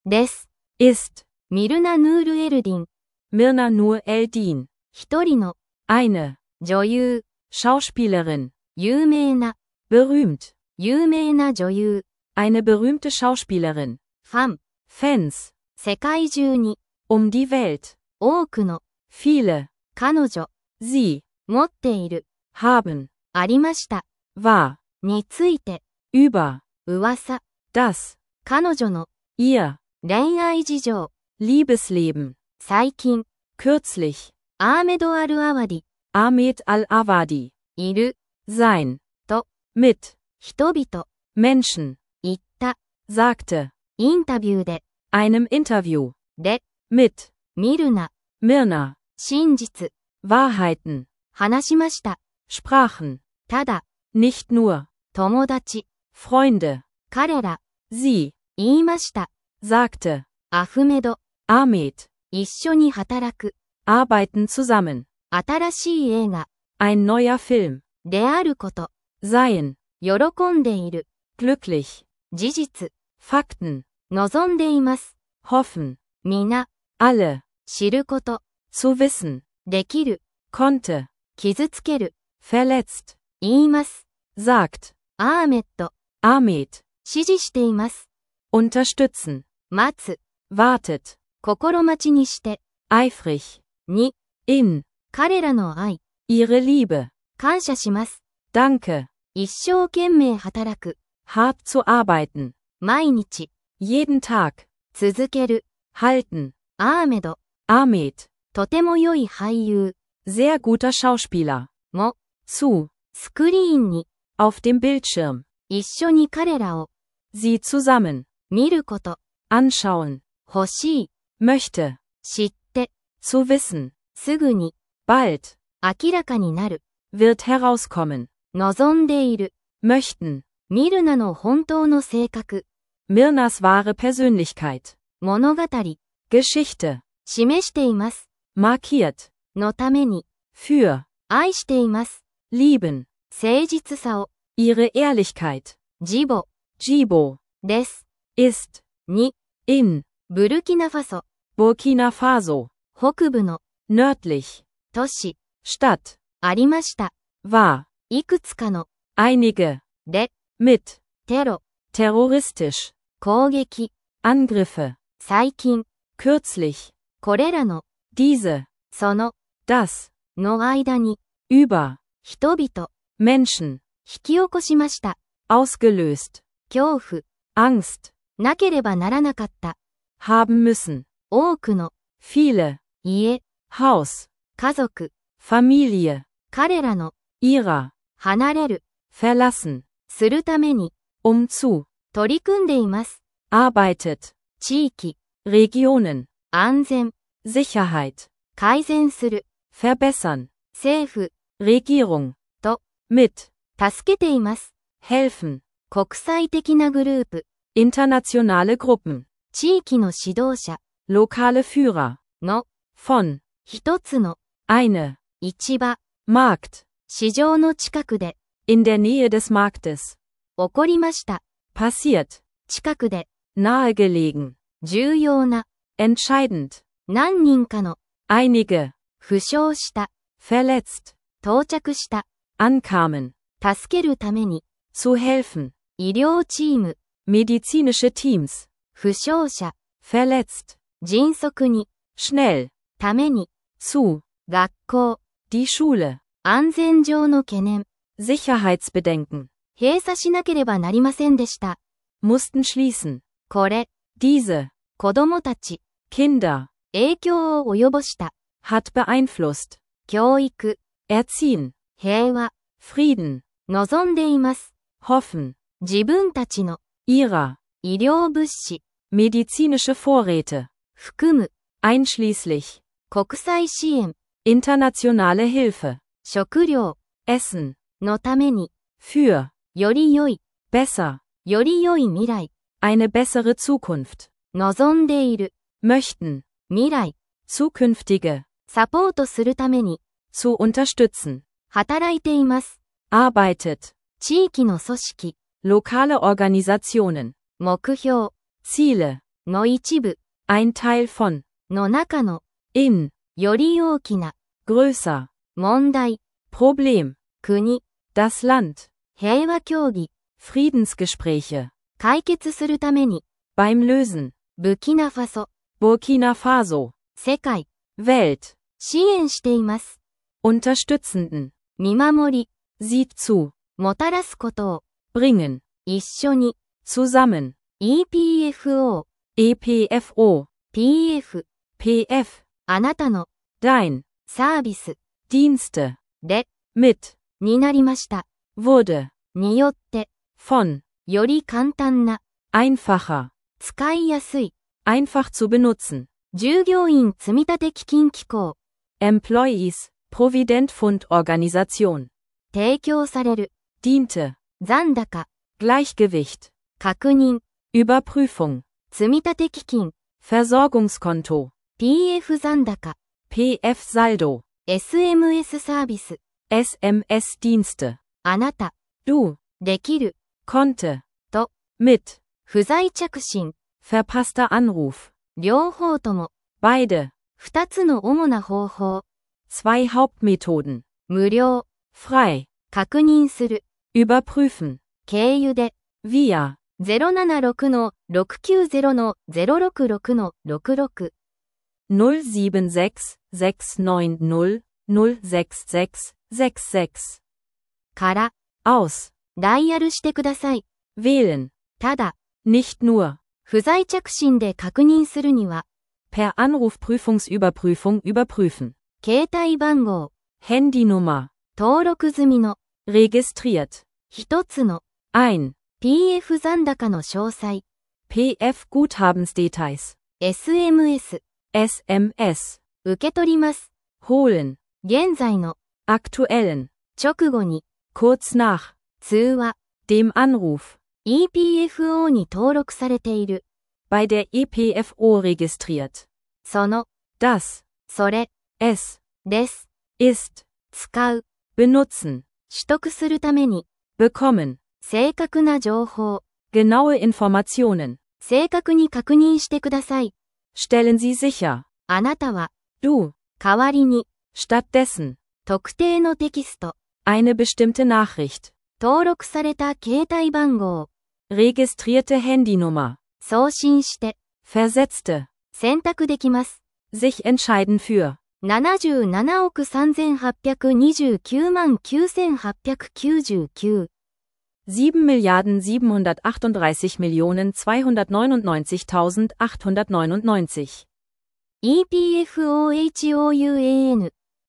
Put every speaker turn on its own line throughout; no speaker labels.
です。
ist,
ミルナ・ヌール・エルディン。
Mirna Nur Eldin,
一人の
eine,
女優。
Schauspielerin,
有名な。
berühmt,
有名な女優。
eine berühmte Schauspielerin,
ファン。
Fans,
世界中に。
die Welt,
多くの。
viele,
彼女。
sie,
持っている。
haben,
ありました。
war,
について。
über,
噂。
das,
彼女の。
ihr,
恋愛事情。
Liebesleben,
最近。
kürzlich,
アーメド・アル・アワディ。
Ahmed al-Awadi,
いる。
sein,
と。
mit,
人々。
Menschen,
言った。
sagte,
インタビューで。
einem Interview,
で。
mit,
ミルナ。
Mirna,
真実。
Wahrheiten,
話しました。
sprachen,
ただ。
nicht nur,
友達。
Freunde,
彼ら。
sie,
言いました。
sagte,
アフメド。
Ahmed,
一緒に働く。
arbeiten zusammen,
新しい映画。
ein neuer Film,
であること。
seien,
喜んでいる。
glücklich,
事実。
Fakten,
望んでいます。
hoffen,
皆。
alle,
知ること。
zu wissen,
できる。
konnte,
傷つける。
verletzt,
言います。
sagt,
アーメット。
Ahmed,
支持しています。
unterstützen,
待つ。
wartet,
心待ちにして。
eifrig,
に。
in,
彼らの愛。
ihre Liebe,
感謝します。
danke,
一生懸命働く。
hart zu arbeiten,
毎日。
jeden Tag,
続ける。
halten,
アーメド。
Ahmed,
とても良い俳優。
sehr guter Schauspieler,
も。
zu,
スクリーンに。
auf dem Bildschirm,
一緒に彼らを。
sie zusammen,
見ること。
anschauen,
欲しい。
möchte,
知って。
zu wissen,
すぐに。
bald,
明らかになる。
wird herauskommen,
望んでいる。
möchten,
ミルナの本当の性格。
Mirnas wahre Persönlichkeit,
物語。
Geschichte,
示しています。
markiert,
のために。
für,
愛しています。
lieben,
誠実さを。
ihre Ehrlichkeit,
ジボ。
Jibo,
です。
ist,
に。
in,
ブルキナファソ。
Burkina Faso,
北部の。
nördlich,
都市。
Stadt,
ありました。
war,
いくつかの。
einige,
で。
mit,
テロ。
terroristisch,
攻撃。
Angriffe,
最近。
kürzlich,
これらの。
diese,
その。
das,
の間に。
über,
人々。
Menschen,
引き起こしました。
ausgelöst,
恐怖。
Angst,
なければならなかった。
haben müssen,
多くの。
viele,
家。
Haus,
家族。
Familie,
彼らの。
ihrer,
離れる。
verlassen,
するために。
zu,
取り組んでいます。
arbeitet,
地域。
Regionen,
安全。
Sicherheit,
改善する。
verbessern,
政府。
Regierung,
と。
mit,
助けています。
helfen,
国際的なグループ。
internationale Gruppen,
地域の指導者。
lokale Führer,
の。
von,
一つの。
eine,
市場。
Markt,
市場の近くで。
in der Nähe des Marktes,
起こりました。
passiert,
近くで。
nahegelegen,
重要な。
entscheidend,
何人かの。
einige,
負傷した。
verletzt,
到着した。
ankamen,
助けるために。
zu helfen,
医療チーム。
medizinische Teams,
負傷者。
verletzt,
迅速に。
schnell,
ために。
zu,
学校。
die Schule,
安全上の懸念。
Sicherheitsbedenken,
閉鎖しなければなりませんでした。
mussten schließen,
これ。
diese,
子供たち。
Kinder,
影響を及ぼした。
hat beeinflusst,
教育。
erziehen,
平和。
Frieden,
望んでいます。
hoffen,
自分たちの。
ihrer,
医療物資。
medizinische Vorräte,
含む。
einschließlich,
国際支援。
internationale Hilfe,
食料。
Essen,
のために。
für,
より良い。
besser,
より良い未来。
eine bessere Zukunft,
望んでいる。
möchten,
未来。
zukünftige,
サポートするために。
zu unterstützen,
働いています。
arbeitet,
地域の組織。
lokale Organisationen,
目標。
Ziele,
の一部
ein Teil von,
の中の
in,
より大きな
größer,
問題、
Problem,
国、
das Land,
平和協議、
Friedensgespräche,
解決するために、
beim Lösen,
ブキナファソ、
Burkina Faso,
世界、
Welt,
支援しています。
Unterstützenden,
見守り、
sieht zu,
もたらすことを、
bringen,
一緒に、
zusammen,
EPFO、
EPFO,
PF、
PF,
あなたの、
dein,
サービス、
Dienste,
で、
mit,
になりました。
wurde,
によって、
von,
より簡単な、
einfacher,
使いやすい、
einfach zu benutzen,
従業員積立基金機構、
Employees, Provident Fund Organisation,
提供される、
diente,
残高、
Gleichgewicht,
確認、
Überprüfung,
積立基金、
Versorgungskonto,
PF 残高、
PF Saldo,
SMS サービス、
SMS Dienste,
あなた、
du,
できる、
konnte,
と、
mit,
不在着信、
verpasster Anruf,
両方とも、
beide,
二つの主な方法、
zwei Hauptmethoden,
無料、
frei,
確認する、
überprüfen,
経由で、
via,
076-690-066-66
076-690-066-66
から、
aus,
ダイヤルしてください。
wählen,
ただ、
nicht nur,
不在着信で確認するには、
per Anrufprüfungsüberprüfung überprüfen,
携帯番号、
Handynummer,
登録済みの、
registriert,
一つの、
ein,
PF 残高の詳細、
PF Guthabensdetails,
SMS、
SMS,
受け取ります。
holen,
現在の、
aktuellen,
直後に、
kurz nach,
通話、
dem Anruf,
EPFO に登録されている。
bei der EPFO registriert,
その、
das,
それ、
es,
です。
ist,
使う、
benutzen,
取得するために、
bekommen,
正確な情報、
genaue Informationen,
正確に確認してください。
stellen Sie sicher,
あなたは、
du,
代わりに、
stattdessen,
特定のテキスト、
eine bestimmte Nachricht,
登録された携帯番号、
registrierte Handynummer,
送信して、
versetzte, 選
択できます。
sich entscheiden für,
77億3829万9899
7.239.299.899
EPFOHOUAN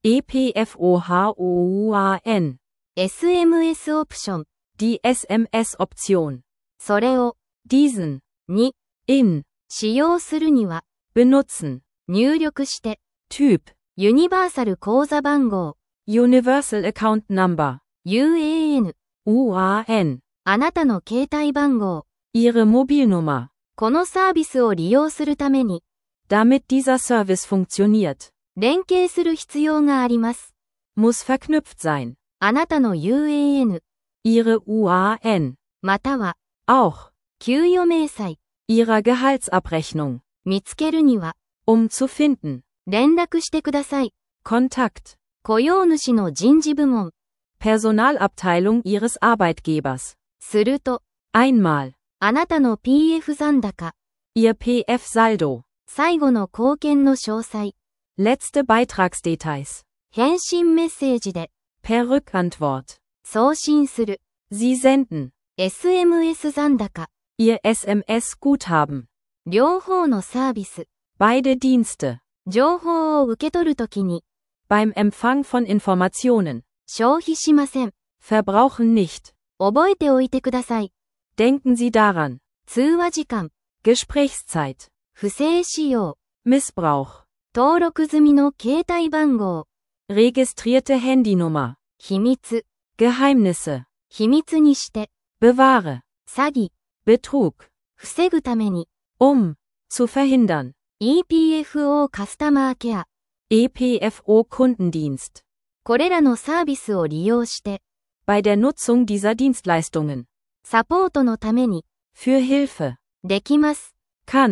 EPFOHOUAN
SMS オプション
Die SMS-Option
それを
diesen
に
in
使用するには
benutzen
入力して
Typ
ユニバーサル口座番号
Universal Account Number
UAN
UAN
あなたの携帯番号
Ihre Mobilnummer
このサービスを利用するために
Damit dieser Service funktioniert
連携する必要があります。
muss verknüpft sein
あなたの UAN
Ihre UAN
または
auch
給与明細
Ihrer Gehaltsabrechnung
見つけるには
zu finden
連絡してください。
Kontakt
雇用主の人事部門
Personalabteilung Ihres Arbeitgebers
すると
einmal
あなたの PF 残高
Ihr PF Saldo
最後の貢献の詳細
letzte Beitragsdetails
返信メッセージで
per Rückantwort
送信する
Sie senden
SMS 残高
Ihr SMS-Guthaben
両方のサービス
beide Dienste
情報を受け取るときに
beim Empfang von Informationen
消費しません。
verbrauchen nicht
覚えておいてください。
denken Sie daran
通話時間
Gesprächszeit
不正使用
Missbrauch
登録済みの携帯番号
registrierte Handynummer
秘密
Geheimnisse
秘密にして
bewahre
詐欺
Betrug
防ぐために
zu verhindern
EPFO カスタマーケア
EPFO Kundendienst
これらのサービスを利用して
bei der Nutzung dieser Dienstleistungen
サポートのために
für Hilfe
できます。
kann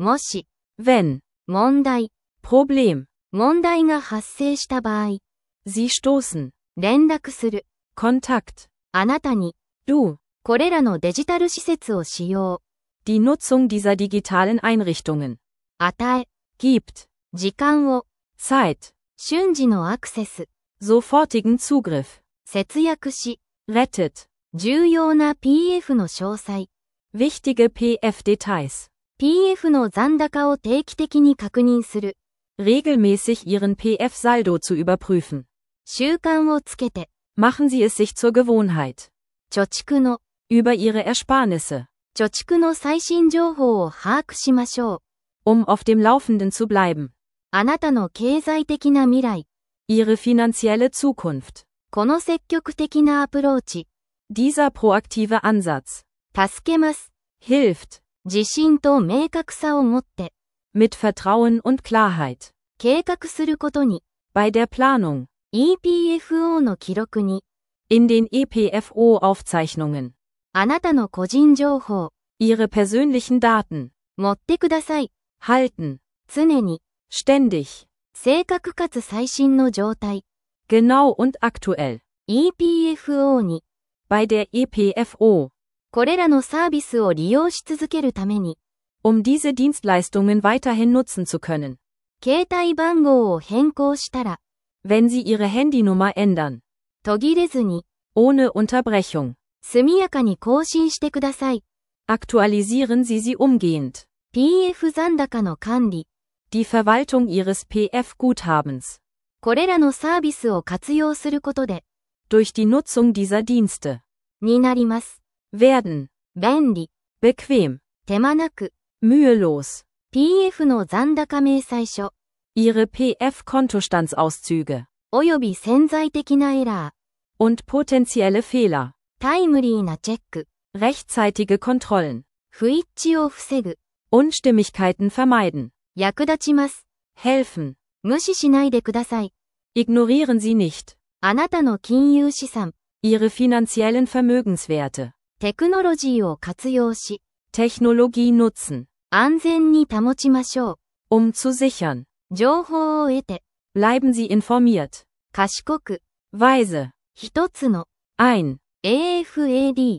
もし、
wenn,
問題、
Problem,
問題が発生した場合、
Sie stoßen,
連絡する、
Kontakt,
あなたに、
du,
これらのデジタル施設を使用、
die Nutzung dieser digitalen Einrichtungen,
与え、
gibt,
時間を、
Zeit,
瞬時のアクセス、
sofortigen Zugriff,
節約し、
rettet,
重要な PF の詳細、
wichtige PF-Details,
PF の残高を定期的に確認する、
regelmäßig Ihren PF-Saldo zu überprüfen.
習慣をつけて、
Machen Sie es sich zur Gewohnheit.
貯蓄の、
Über Ihre Ersparnisse,
貯蓄の最新情報を把握しましょう。
auf dem Laufenden zu bleiben.
あなたの経済的な未来、
Ihre finanzielle Zukunft.
この積極的なアプローチ、
Dieser proaktive Ansatz
助けます。
hilft,
自信と明確さを持って、
mit Vertrauen und Klarheit,
計画することに、
bei der Planung,
EPFO の記録に、
in den EPFO-Aufzeichnungen,
あなたの個人情報、
Ihre persönlichen Daten,
持ってください。
halten,
常に、
ständig,
正確かつ最新の状態、
genau und aktuell,
EPFO に、
bei der EPFO,
これらのサービスを利用し続けるために、
diese Dienstleistungen weiterhin nutzen zu können.
携帯番号を変更したら、
Wenn Sie Ihre Handynummer ändern,
途切れずに、
ohne Unterbrechung,
速やかに更新してください。
aktualisieren Sie sie umgehend.
PF 残高の管理、
Die Verwaltung Ihres PF-Guthabens.
これらのサービスを活用することで、
Durch die Nutzung dieser Dienste.
になります。
Werden.
便利、
Bequem.
手間なく、
Mühelos.
PF の残高明細書、
Ihre PF-Kontostandauszüge.
および潜在的なエラー、
Und potenzielle Fehler.
タイムリーなチェック、
Rechtzeitige Kontrollen.
不一致を防ぐ、
Unstimmigkeiten vermeiden.
役立ちます。
Helfen.
無視しないでください。
Ignorieren Sie nicht.
あなたの金融資産、
Ihre finanziellen Vermögenswerte.
テクノロジーを活用し、
Technologie nutzen.
安全に保ちましょう。
zu sichern.
情報を得て、
Bleiben Sie informiert.
賢く、
Weise.
一つの、
Ein.
AFAD、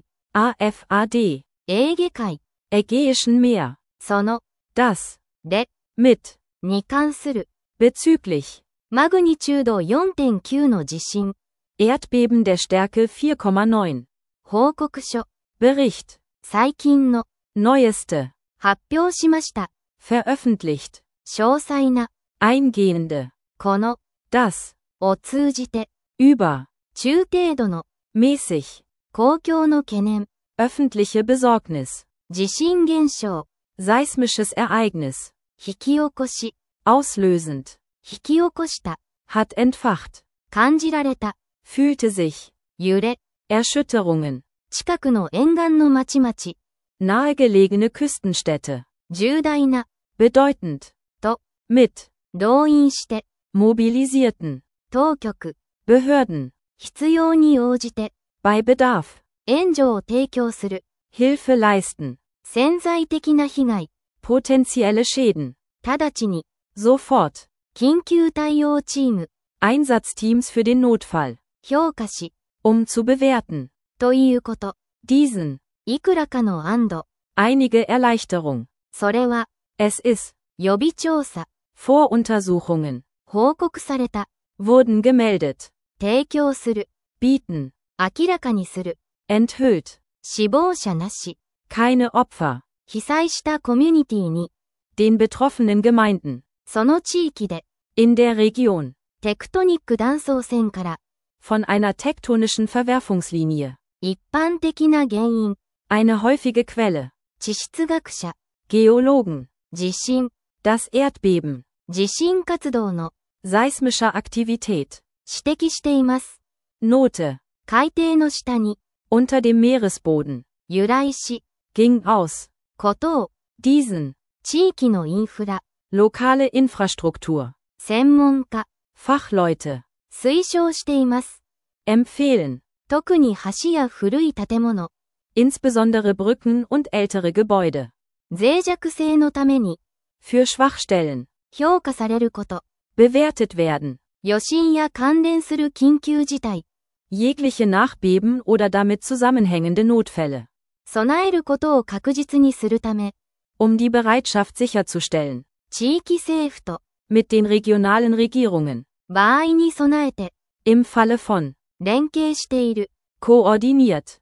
AFAD.
エーゲ海、
Ägäischen Meer.
その、
Das.
で、
Mit.
に関する、
Bezüglich.
マグニチュード 4.9 の地震、
Erdbeben der Stärke 4,9.
報告書、
Bericht.
最近の、
Neueste.
発表しました。
Veröffentlicht.
詳細な、
Eingehende.
この、
Das.
を通じて、
Über.
中程度の、
Mäßig.
公共の懸念、
Öffentliche Besorgnis.
地震現象、
Seismisches Ereignis.
引き起こし、
Auslösend.
引き起こした、
Hat entfacht.
感じられた、
Fühlte sich.
揺れ、
Erschütterungen.
近くの沿岸の町々、
Nahegelegene Küstenstädte.
重大な、
Bedeutend.
と、
Mit.
動員して、
Mobilisierten.
当局、
Behörden.
必要に応じて、
Bei Bedarf.
援助を提供する、
Hilfe leisten.
潜在的な被害、
Potenzielle Schäden.
直ちに、
Sofort.
緊急対応チーム、
Einsatzteams für den Notfall.
評価し、
zu bewerten.
ということ、
Diesen.
いくらかの安堵、
Einige Erleichterung.
それは、
Es ist.
予備調査、
Voruntersuchungen.
報告された、
Wurden gemeldet.
提供する、
Bieten.
明らかにする、
Enthüllt.
死亡者なし、
Keine Opfer.
被災したコミュニティに、
Den betroffenen Gemeinden.
その地域で、
In der Region.
テクトニック断層線から、
Von einer tektonischen Verwerfungslinie.
一般的な原因、
Eine häufige Quelle.
地質学者、
Geologen.
地震、
Das Erdbeben.
地震活動の、
Seismischer Aktivität.
指摘しています。
Note.
海底の下に、
Unter dem Meeresboden.
由来し、
Ging aus.
ことを、
Diesen.
地域のインフラ、
Lokale Infrastruktur.
専門家、
Fachleute.
推奨しています。
Empfehlen.
特に橋や古い建物、
Insbesondere Brücken und ältere Gebäude.
脆弱性のために、
Für Schwachstellen.
評価されること。
Bewertet werden.
余震や関連する緊急事態。
Jegliche Nachbeben oder damit zusammenhängende Notfälle.
備えることを確実にするため。
Die Bereitschaft sicherzustellen.
地域政府と。
Mit den regionalen Regierungen.
場合に備えて。
Im Falle von.
連携している。
Koordiniert.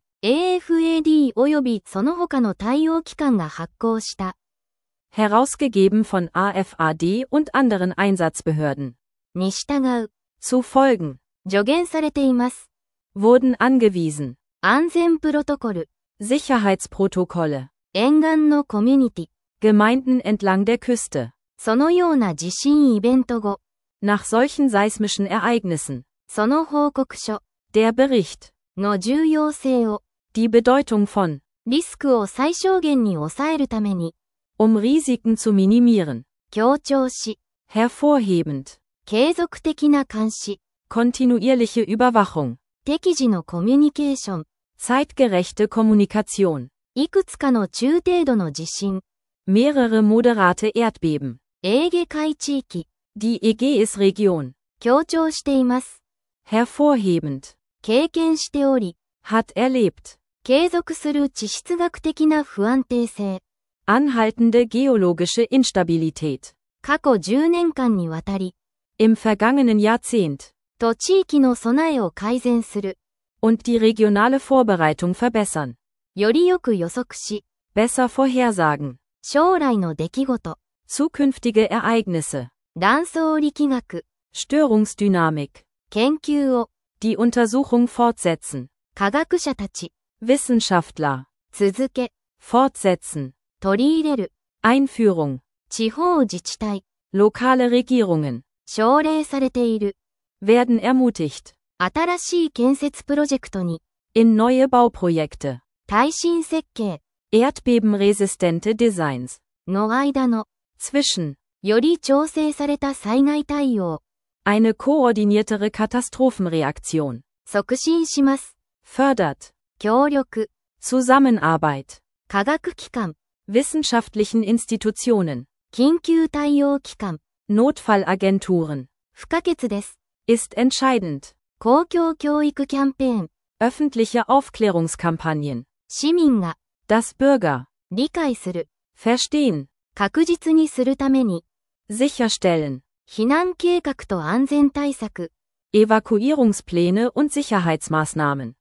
AFAD 及びその他の対応機関が発行した。
Herausgegeben von AFAD und anderen Einsatzbehörden.
に従う。
Zu folgen.
助言されています。
Wurden angewiesen.
安全プロトコル。
Sicherheitsprotokolle.
沿岸のコミュニティ。
Gemeinden entlang der Küste.
そのような地震イベント後。
Nach solchen seismischen Ereignissen.
その報告書。
Der Bericht.
の重要性を。
Die Bedeutung von.
リスクを最小限に抑えるために。
Risiken zu minimieren.
強調し。
Hervorhebend.
継続的な監視。
Kontinuierliche Überwachung.
適時のコミュニケーション。
Zeitgerechte Kommunikation.
いくつかの中程度の地震。
Mehrere moderate Erdbeben.
エーゲ海地域。
Die Ägäisregion.
強調しています。
Hervorhebend.
経験しており。
Hat erlebt.
継続する地質学的な不安定性。
Anhaltende geologische Instabilität.
過去10年間にわたり。
Im vergangenen Jahrzehnt.
と地域の備えを改善する。
Und die regionale Vorbereitung verbessern.
よりよく予測し。
Besser vorhersagen.
将来の出来事。
Zukünftige Ereignisse.
断層力学。
Störungsdynamik.
研究を。
Die Untersuchung fortsetzen.
科学者たち。
Wissenschaftler.
続け。
Fortsetzen.
取り入れる。
Einführung.
地方自治体。
Lokale Regierungen.
奨励されている。
Werden ermutigt.
新しい建設プロジェクトに。
In neue Bauprojekte.
耐震設計。
Erdbebenresistente Designs.
の間の。
Zwischen.
より調整された災害対応。
Eine koordiniertere Katastrophenreaktion.
促進します。
Fördert.
協力。
Zusammenarbeit.
科学機関。
Wissenschaftlichen Institutionen.
緊急対応機関。
Notfallagenturen.
不可欠です。
Ist entscheidend.
公共教育キャンペーン。
Öffentliche Aufklärungskampagnen.
市民が。
Das Bürger.
理解する。
Verstehen.
確実にするために。
Sicherstellen.
避難計画と安全対策。
Evakuierungspläne und Sicherheitsmaßnahmen.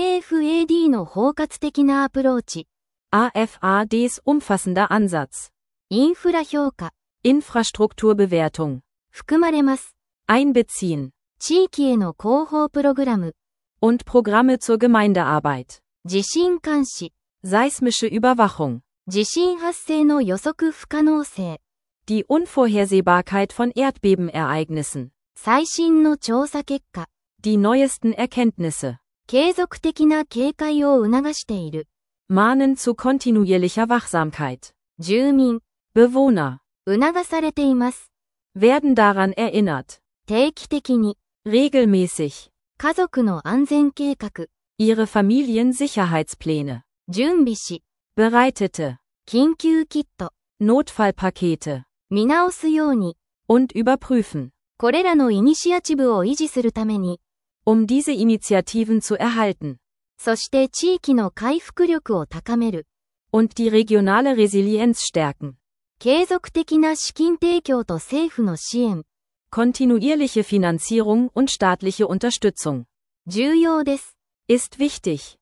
AFAD の包括的なアプローチ。
AFADs umfassender Ansatz.
インフラ評価。
Infrastrukturbewertung.
含まれます。
Einbeziehen.
地域への広報プログラム。
Und Programme zur Gemeindearbeit.
地震監視。
Seismische Überwachung.
地震発生の予測不可能性。
Die Unvorhersehbarkeit von Erdbebenereignissen.
最新の調査結果。
Die neuesten Erkenntnisse.
継続的な警戒を促している。
Mahnen zu kontinuierlicher Wachsamkeit.
住民。
Bewohner.
促されています。
Werden daran erinnert.
定期的に。
Regelmäßig.
家族の安全計画。
Ihre Familiensicherheitspläne.
準備し。
Bereitete.
緊急キット。
Notfallpakete.
見直すように。
Und überprüfen.
これらのイニシアチブを維持するために。
Diese Initiativen zu erhalten.
そして地域の回復力を高める。
Und die regionale Resilienz stärken.
継続的な資金提供と政府の支援。
Kontinuierliche Finanzierung und staatliche Unterstützung.
重要です。
Ist wichtig.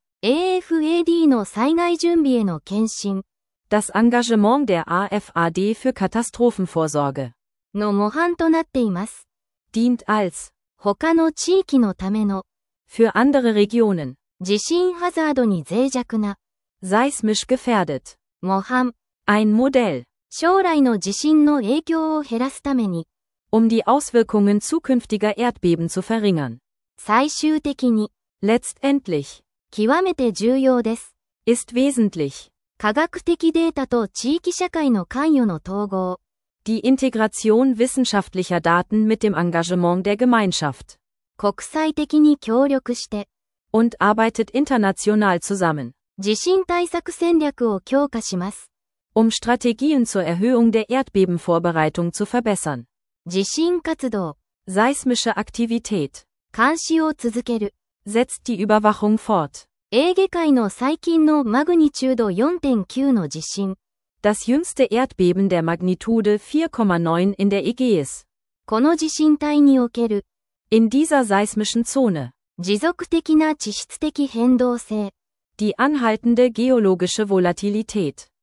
AFAD の災害準備への献身。
Das Engagement der AFAD für Katastrophenvorsorge.
の模範となっています。
Dient als.
他の地域のための。
Für andere Regionen.
地震ハザードに脆弱な。
Seismisch gefährdet.
模範。
Ein Modell.
将来の地震の影響を減らすために。
Die Auswirkungen zukünftiger Erdbeben zu verringern.
最終的に。
Letztendlich.
極めて重要です。
Ist wesentlich.
科学的データと地域社会の関与の統合。
Die Integration wissenschaftlicher Daten mit dem Engagement der Gemeinschaft.
国際的に協力して。
Und arbeitet international zusammen.
地震対策戦略を強化します。
Um Strategien zur Erhöhung der Erdbebenvorbereitung zu verbessern.
地震活動。
Seismische Aktivität.
監視を続ける。
Setzt die Überwachung fort.
エーゲ海の最近のマグニチュード 4.9 の地震。
Das jüngste Erdbeben der Magnitude 4,9 in der Ägäis.
この地震帯における。
In dieser seismischen Zone.
持続的な地質的変動性。
Die anhaltende geologische Volatilität.